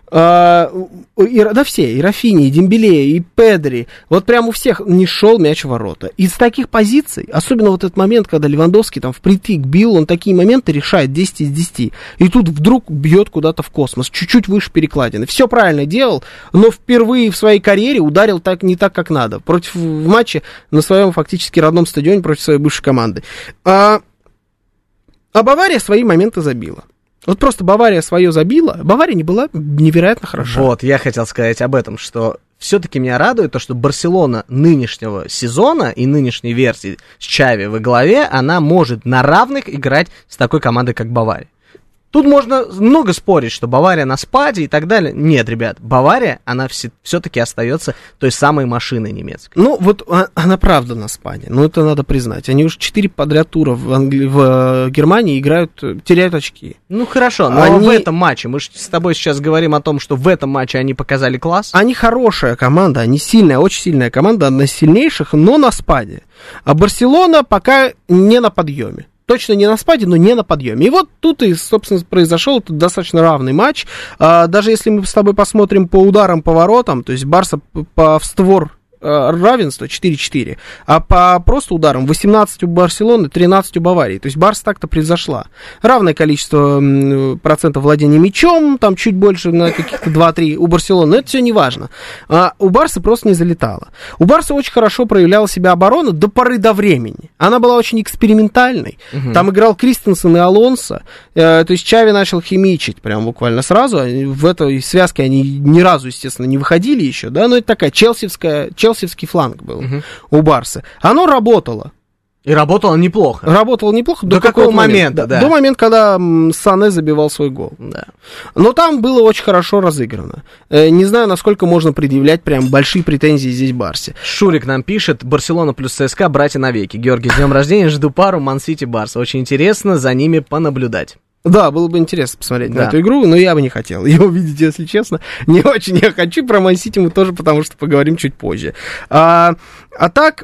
А, и, да все, и Рафини, и Дембеле, и Педри. Вот прям у всех не шел мяч в ворота. Из таких позиций, особенно вот этот момент, когда Левандовский там впритык бил, он такие моменты решает десять из десяти. И тут вдруг бьет куда-то в космос, чуть-чуть выше перекладины. Все правильно делал, но впервые в своей карьере ударил так, не так, как надо. Против, в матче на своем фактически родном стадионе против своей бывшей команды. А, А Бавария свои моменты забила. Вот просто Бавария свое забила, Бавария не была невероятно хороша. Вот, я хотел сказать об этом, что все-таки меня радует то, что Барселона нынешнего сезона и нынешней версии с Чави во главе, она может на равных играть с такой командой, как Бавария. Тут можно много спорить, что Бавария на спаде и так далее. Нет, ребят, Бавария, она все, все-таки остается той самой машиной немецкой. Ну, вот она правда на спаде, ну это надо признать. Они уже четыре подряд тура в, Англи... в Германии играют, теряют очки. Ну хорошо, но они... в этом матче, мы же с тобой сейчас говорим о том, что в этом матче они показали класс. Они хорошая команда, они сильная, очень сильная команда, одна из сильнейших, но на спаде. А Барселона пока не на подъеме. Точно не на спаде, но не на подъеме. И вот тут и, собственно, произошел тут достаточно равный матч. А, даже если мы с тобой посмотрим по ударам, по воротам, то есть Барса по, в створ равенство четыре-четыре, а по просто ударам восемнадцать у Барселоны, тринадцать у Баварии. То есть Барса так-то превзошла. Равное количество процентов владения мячом, там чуть больше на каких-то два-три у Барселоны, но это все не важно. А у Барса просто не залетало. У Барса очень хорошо проявляла себя оборона до поры до времени. Она была очень экспериментальной. Угу. Там играл Кристенсен и Алонсо. Э, то есть Чави начал химичить прям буквально сразу. В этой связке они ни разу, естественно, не выходили еще, да, но это такая челсивская, челсивский фланг был угу. у Барсы. Оно работало. И работало неплохо. Работало неплохо до, до какого момента, да. До момента, когда Сане забивал свой гол. Да. Но там было очень хорошо разыграно. Не знаю, насколько можно предъявлять прям большие претензии здесь Барсе. Шурик нам пишет: Барселона плюс ЦСКА, братья навеки. Георгий, с днем рождения, жду пару Ман-Сити Барса. Очень интересно за ними понаблюдать. Да, было бы интересно посмотреть да. на эту игру, но я бы не хотел ее увидеть, если честно. Не очень я хочу. Про Ман-Сити мы тоже, потому что поговорим чуть позже. А, а так...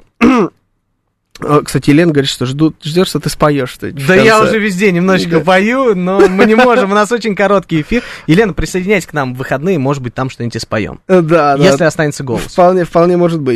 Кстати, Елена говорит, что ждут, ждешь, что ты споешь. Что да я уже везде немножечко да. пою, но мы не можем, у нас очень короткий эфир. Елена, присоединяйтесь к нам в выходные, может быть, там что-нибудь и споем. Да, если да. останется голос. Вполне, вполне может быть.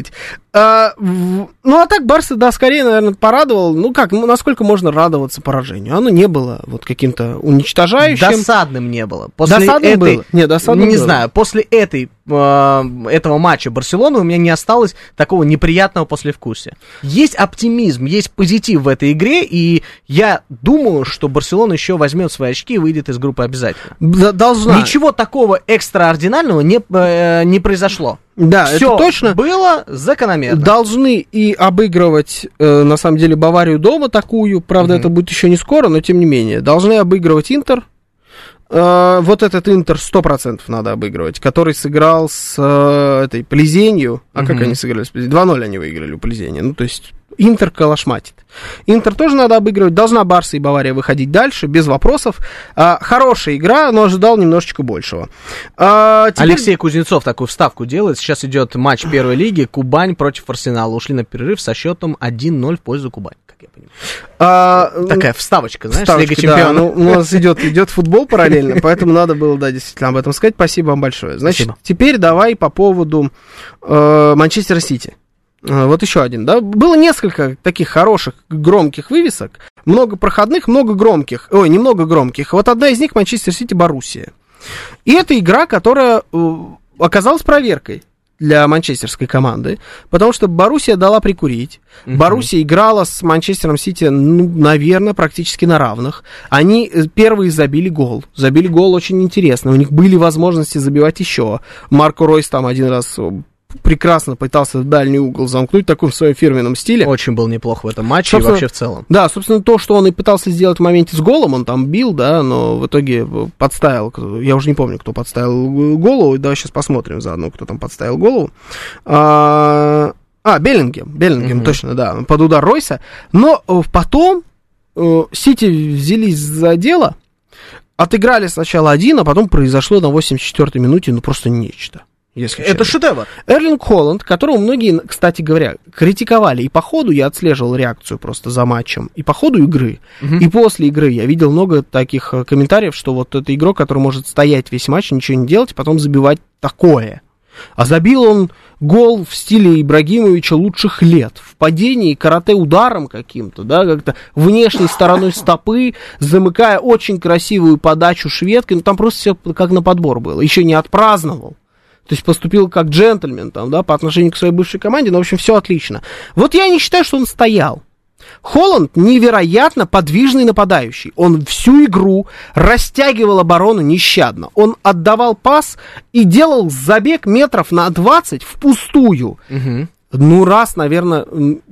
А, в, ну, а так Барса, да, скорее, наверное, порадовал. Ну, как, ну, насколько можно радоваться поражению? Оно не было вот каким-то уничтожающим. Досадным не было. После досадным этой, было? Не, досадным не было. знаю, после этой, э, этого матча Барселоны у меня не осталось такого неприятного послевкусия. Есть оптимизм, есть позитив в этой игре, и я думаю, что Барселона еще возьмет свои очки и выйдет из группы обязательно. Д- должна. Ничего такого экстраординарного не, э, не произошло. Да, Всё это точно. было закономерно. Должны и обыгрывать, э, на самом деле, Баварию дома такую. Правда, mm-hmm. это будет еще не скоро, но тем не менее. Должны обыгрывать Интер. Э, вот этот Интер сто процентов надо обыгрывать, который сыграл с э, этой Плезенью. А mm-hmm. как они сыграли с Плезенью? два ноль они выиграли у Плезении. Ну, то есть Интер калашматит. Интер тоже надо обыгрывать. Должна Барса и Бавария выходить дальше, без вопросов. А, хорошая игра, но ожидал немножечко большего. А, теперь... Алексей Кузнецов такую вставку делает. Сейчас идет матч первой лиги. Кубань против Арсенала. Ушли на перерыв со счетом один ноль в пользу Кубани, как я понимаю. А, Такая вставочка, знаешь, вставочка, Лига Чемпионов. Да, ну, у нас идет, идет футбол параллельно, поэтому надо было, да, действительно об этом сказать. Спасибо вам большое. Значит, Спасибо. Теперь давай по поводу э, Манчестер Сити. Вот еще один, да. Было несколько таких хороших, громких вывесок. Много проходных, много громких. Ой, немного громких. Вот одна из них Манчестер Сити Боруссия. И это игра, которая э, оказалась проверкой для манчестерской команды, потому что Боруссия дала прикурить. Uh-huh. Боруссия играла с Манчестером Сити, ну, наверное, практически на равных. Они первые забили гол. Забили гол очень интересно. У них были возможности забивать еще. Марко Ройс там один раз прекрасно пытался в дальний угол замкнуть, такой в своем фирменном стиле. Очень был неплох в этом матче и вообще в целом. Да, собственно, то, что он и пытался сделать в моменте с голом, он там бил, да, но в итоге подставил, я уже не помню, кто подставил голову, давай сейчас посмотрим заодно, кто там подставил голову. А, а Беллингем, Беллингем, угу. точно, да, под удар Ройса. Но потом Сити взялись за дело, отыграли сначала один, а потом произошло на восемьдесят четвёртой минуте, ну, просто нечто. Если это шедевр. Эрлинг Холланд, которого многие, кстати говоря, критиковали. И по ходу я отслеживал реакцию просто за матчем. И по ходу игры. Uh-huh. И после игры я видел много таких комментариев, что вот это игрок, который может стоять весь матч, ничего не делать, потом забивать такое. А забил он гол в стиле Ибрагимовича лучших лет. В падении, карате ударом каким-то, да, как-то внешней стороной стопы, замыкая очень красивую подачу шведкой. Ну, там просто все как на подбор было. Еще не отпраздновал. То есть поступил как джентльмен там, да, по отношению к своей бывшей команде, но, в общем, все отлично. Вот я не считаю, что он стоял. Холланд невероятно подвижный нападающий. Он всю игру растягивал оборону нещадно. Он отдавал пас и делал забег метров на двадцать впустую. Угу. Ну, раз, наверное,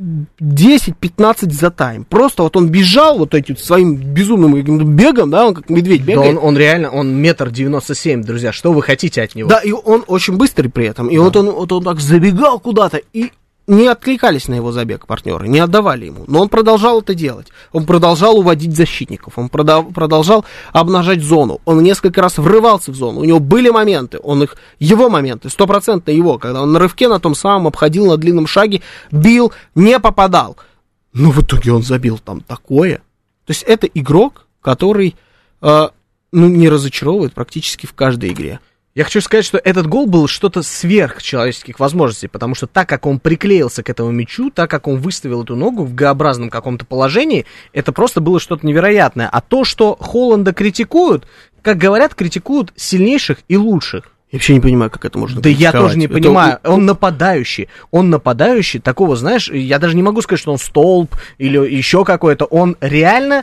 десять-пятнадцать за тайм. Просто вот он бежал вот этим своим безумным бегом, да, он как медведь бегает. Да, он, он реально, он метр девяносто семь, друзья, что вы хотите от него? Да, и он очень быстрый при этом. И да. вот, он, вот он так забегал куда-то, и не откликались на его забег партнеры, не отдавали ему. Но он продолжал это делать. Он продолжал уводить защитников, он продав, продолжал обнажать зону. Он несколько раз врывался в зону. У него были моменты, он их, его моменты, стопроцентно его, когда он на рывке на том самом обходил на длинном шаге, бил, не попадал. Но в итоге он забил там такое. То есть это игрок, который э, ну, не разочаровывает практически в каждой игре. Я хочу сказать, что этот гол был что-то сверх человеческих возможностей, потому что так, как он приклеился к этому мячу, так, как он выставил эту ногу в Г-образном каком-то положении, это просто было что-то невероятное. А то, что Холланда критикуют, как говорят, критикуют сильнейших и лучших. Я вообще не понимаю, как это можно Да я тоже не это... понимаю. Он нападающий. Он нападающий такого, знаешь, я даже не могу сказать, что он столб или еще какой-то. Он реально...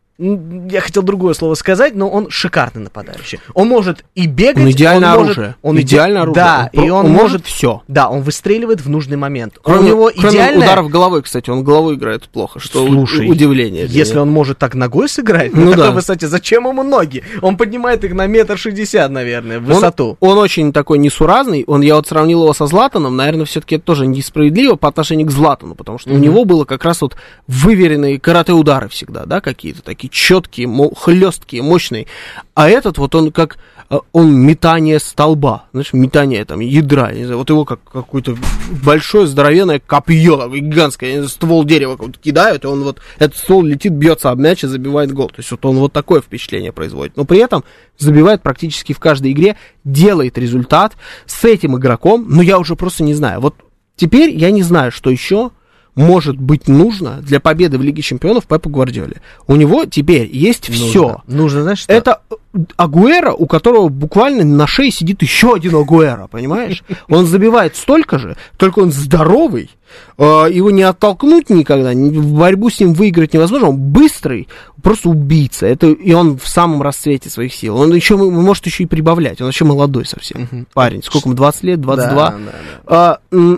Я хотел другое слово сказать, но он шикарный нападающий. Он может и бегать. Он идеальное он оружие. Может, он идеальное иде... оружие. Да, он, и он, он может... может все. Да, он выстреливает в нужный момент. Кроме, у него кроме идеальное... ударов головой, кстати, он головой играет плохо, что Слушай, удивление. Если он может так ногой сыграть, ну на да. такой высоте, зачем ему ноги? Он поднимает их на метр шестьдесят, наверное, в высоту. Он, он очень такой несуразный. Он, я вот сравнил его со Златаном, наверное, все-таки это тоже несправедливо по отношению к Златану, потому что mm-hmm. у него было как раз вот выверенные карате-удары всегда, да, какие-то такие четкие, хлесткие, мощный, а этот вот он как, он метание столба, знаешь, метание там ядра, не знаю, вот его как какое-то большое здоровенное копье, такое гигантское, знаю, ствол дерева вот кидают, и он вот, этот ствол летит, бьется об мяч и забивает гол, то есть вот он вот такое впечатление производит, но при этом забивает практически в каждой игре, делает результат с этим игроком, ну я уже просто не знаю, вот Теперь я не знаю, что еще может быть нужно для победы в Лиге Чемпионов Пепу Гвардиоле. У него теперь есть нужно. все. Нужно, знаешь, что? Это Агуэро, у которого буквально на шее сидит еще один Агуэро, понимаешь? Он забивает столько же, только он здоровый, его не оттолкнуть никогда, в борьбу с ним выиграть невозможно, он быстрый, просто убийца, это, и он в самом расцвете своих сил, он еще может еще и прибавлять, он еще молодой совсем, uh-huh. парень, сколько ему, двадцать лет, двадцать два, да, да, да. А,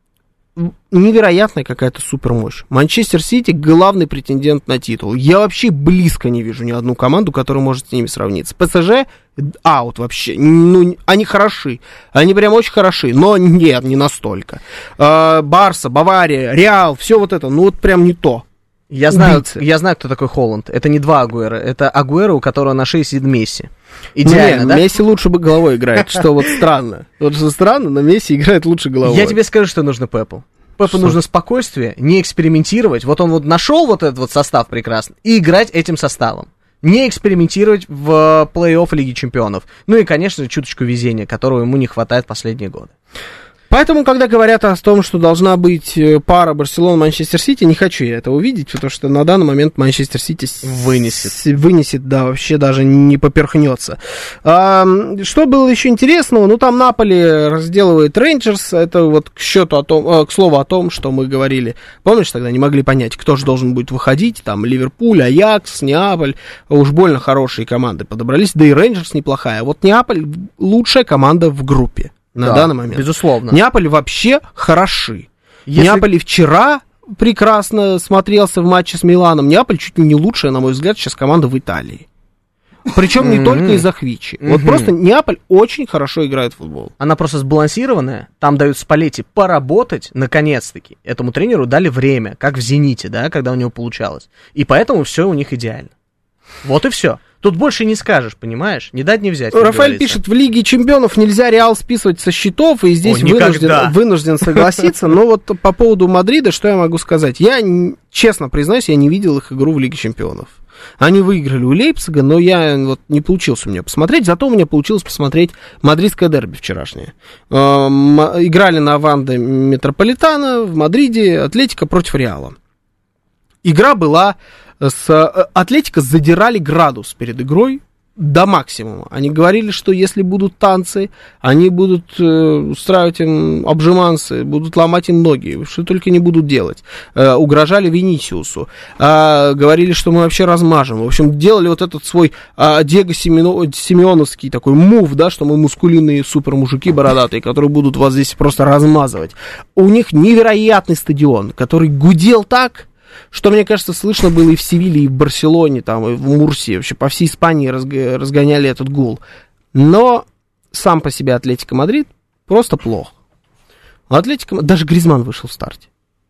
невероятная какая-то супермощь. Манчестер Сити главный претендент на титул. Я вообще близко не вижу ни одну команду, которая может с ними сравниться. ПСЖ аут вообще. Ну, они хороши. Они прям очень хороши. Но нет, не настолько. А, Барса, Бавария, Реал, все вот это, ну вот прям не то. Я знаю, я знаю, кто такой Холланд. Это не два Агуэро. Это Агуэро, у которого на шее сидит Месси. Идеально, Нет, да? Месси лучше бы головой играет, что вот странно. Вот что странно, но Месси играет лучше головой. Я тебе скажу, что нужно Пепу. Пепу нужно спокойствие, не экспериментировать. Вот он вот нашел вот этот вот состав прекрасный и играть этим составом. Не экспериментировать в плей-офф Лиги Чемпионов. Ну и, конечно, чуточку везения, которого ему не хватает последние годы. Поэтому, когда говорят о том, что должна быть пара Барселона-Манчестер Сити, не хочу я это увидеть, потому что на данный момент Манчестер Сити вынесет. С- вынесет, да, вообще даже не поперхнется. А, что было еще интересного? Ну, там Наполи разделывает Рейнджерс, это вот к счету о том, к слову о том, что мы говорили. Помнишь, тогда не могли понять, кто же должен будет выходить, там Ливерпуль, Аякс, Неаполь, уж больно хорошие команды подобрались, да и Рейнджерс неплохая. Вот Неаполь лучшая команда в группе. На да, данный момент. Безусловно. Неаполь вообще хороши. Если... Неаполь вчера прекрасно смотрелся в матче с Миланом. Неаполь чуть ли не лучшая, на мой взгляд, сейчас команда в Италии. Причем не mm-hmm. только из-за Хвичи. Mm-hmm. Вот просто Неаполь очень хорошо играет в футбол. Она просто сбалансированная. Там дают Спалетти поработать, наконец-таки. Этому тренеру дали время, как в «Зените», да, когда у него получалось. И поэтому все у них идеально. Вот и все. Тут больше не скажешь, понимаешь? Не дать не взять. Рафаэль пишет, в Лиге Чемпионов нельзя Реал списывать со счетов, и здесь О, вынужден, вынужден согласиться. Но вот по поводу Мадрида, что я могу сказать? Я, честно признаюсь, я не видел их игру в Лиге Чемпионов. Они выиграли у Лейпцига, но я вот не получилось у меня посмотреть, зато у меня получилось посмотреть мадридское дерби вчерашнее. Эм, играли на Ванда Метрополитано в Мадриде, Атлетико против Реала. Игра была... С Атлетико задирали градус перед игрой до максимума. Они говорили, что если будут танцы, они будут э, устраивать им обжимансы, будут ломать им ноги, что только не будут делать. Э, угрожали Винисиусу. Э, говорили, что мы вообще размажем. В общем, делали вот этот свой э, Диего Симеоно, Симеоновский такой мув, да, что мы мускулинные супер-мужики бородатые, которые будут вас здесь просто размазывать. У них невероятный стадион, который гудел так, что, мне кажется, слышно было и в Севилье, и в Барселоне, там, и в Мурсии, вообще по всей Испании разг... разгоняли этот гул. Но сам по себе Атлетико Мадрид просто плох. Атлетико... Даже Гризманн вышел в старте.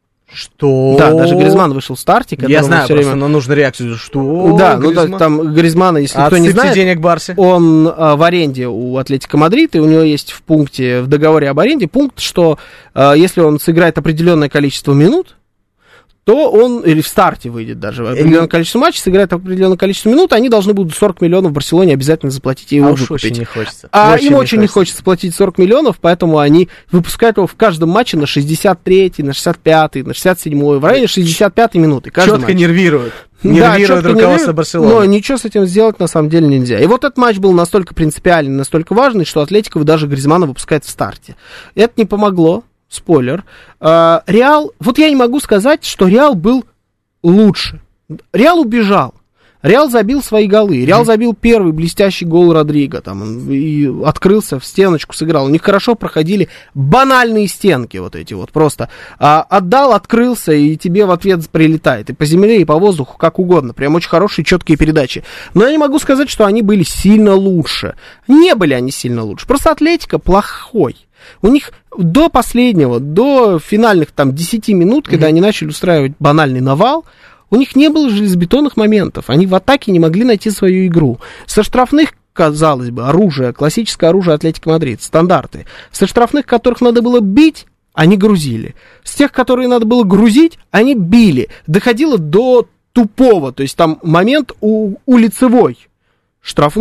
Что? Да, даже Гризманн вышел в старте. Я знаю, просто время... но нужно реакцию. Что? Да, Гризманн? ну да, там Гризманна, если а кто не знает, денег Барсе. Он а, в аренде у Атлетико Мадрид, и у него есть в пункте, в договоре об аренде пункт, что а, если он сыграет определенное количество минут, то он, или в старте выйдет даже, определенное количество матчей, сыграет определенное количество минут, они должны будут сорок миллионов в Барселоне обязательно заплатить и его а выкупить. Уж очень не хочется. А очень им не очень хочется. не хочется платить сорок миллионов, поэтому они выпускают его в каждом матче на шестьдесят третьей, на шестьдесят пятой, на шестьдесят седьмой, в районе шестьдесят пятой минуты. Четко матч. нервируют. Нервирует да, руководство Барселоны. Но ничего с этим сделать на самом деле нельзя. И вот этот матч был настолько принципиальный, настолько важный, что Атлетико даже Гризманна выпускает в старте. Это не помогло. Спойлер. А, Реал, вот я не могу сказать, что Реал был лучше. Реал убежал. Реал забил свои голы. Реал забил первый блестящий гол Родриго. Там он и открылся, в стеночку сыграл. У них хорошо проходили банальные стенки вот эти вот. Просто а, отдал, открылся, и тебе в ответ прилетает. И по земле, и по воздуху, как угодно. Прям очень хорошие, четкие передачи. Но я не могу сказать, что они были сильно лучше. Не были они сильно лучше. Просто Атлетико плохой. У них до последнего, до финальных там десяти минут, когда mm-hmm. они начали устраивать банальный навал, у них не было железобетонных моментов. Они в атаке не могли найти свою игру. Со штрафных, казалось бы, оружие, классическое оружие Атлетико Мадрид, стандарты. Со штрафных, которых надо было бить, они грузили. С тех, которые надо было грузить, они били. Доходило до тупого. То есть там момент у, у лицевой штрафной,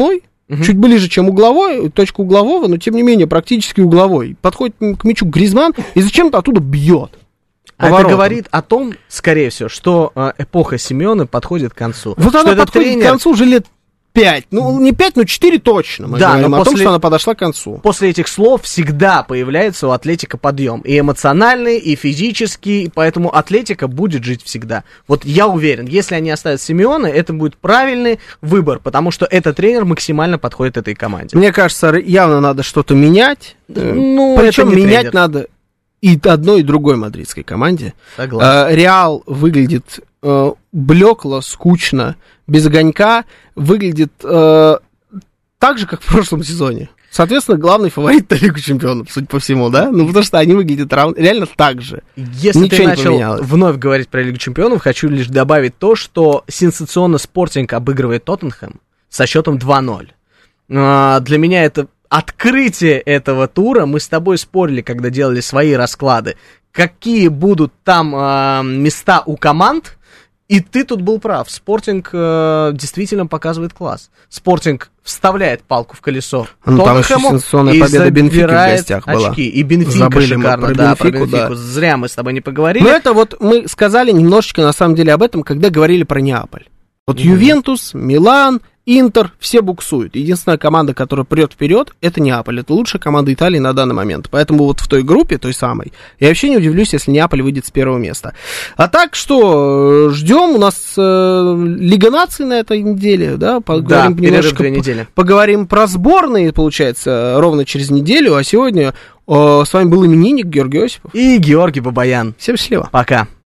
Угу. Чуть ближе, чем угловой, точка углового, но тем не менее практически угловой. Подходит к мячу Гризманн и зачем-то оттуда бьет. А это говорит о том, скорее всего, что э, эпоха Симеоне подходит к концу. Вот что она подходит тренер... к концу уже лет пять. Ну, не пять, но четыре точно. Мы да, говорим но о после... том, что она подошла к концу. После этих слов всегда появляется у Атлетико подъем. И эмоциональный, и физический, поэтому Атлетико будет жить всегда. Вот я уверен, если они оставят Симеоне, это будет правильный выбор, потому что этот тренер максимально подходит этой команде. Мне кажется, явно надо что-то менять. Ну, причем менять тренер. надо и одной, и другой мадридской команде. Согласен. Реал выглядит э, блекло, скучно, без огонька, выглядит э, так же, как в прошлом сезоне. Соответственно, главный фаворит на Лигу Чемпионов, судя по всему, да? Ну, потому что они выглядят рав... реально так же. Если Ничего ты не начал поменялось. вновь говорить про Лигу Чемпионов, хочу лишь добавить то, что сенсационно Спортинг обыгрывает Тоттенхэм со счетом два ноль. А, для меня это открытие этого тура. Мы с тобой спорили, когда делали свои расклады, какие будут там а, места у команд. И ты тут был прав. Спортинг э, действительно показывает класс. Спортинг вставляет палку в колесо ну, Тоттенхэму и победа Бенфики в гостях была. очки. И Бенфика Забыли шикарно, про да, Бенфику, про Бенфику. да. Зря мы с тобой не поговорили. Но это вот мы сказали немножечко, на самом деле, об этом, когда говорили про Неаполь. Вот mm-hmm. Ювентус, Милан, Интер, все буксуют. Единственная команда, которая прет вперед, это Неаполь. Это лучшая команда Италии на данный момент. Поэтому вот в той группе, той самой, я вообще не удивлюсь, если Неаполь выйдет с первого места. А так что, ждем. У нас э, Лига наций на этой неделе, да? Поговорим да, немножко, две недели. Поговорим про сборные, получается, ровно через неделю. А сегодня э, с вами был именинник Георгий Осипов. И Георгий Бабаян. Всем счастливо. Пока.